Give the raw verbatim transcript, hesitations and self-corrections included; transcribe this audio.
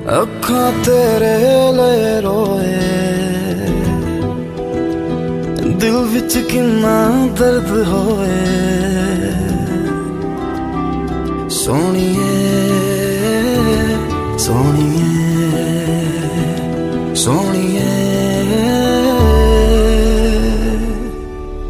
अखां तेरे लए रोए, दिल विच किन्ना दर्द होए। सोहणीए सोहणीए सोहणीए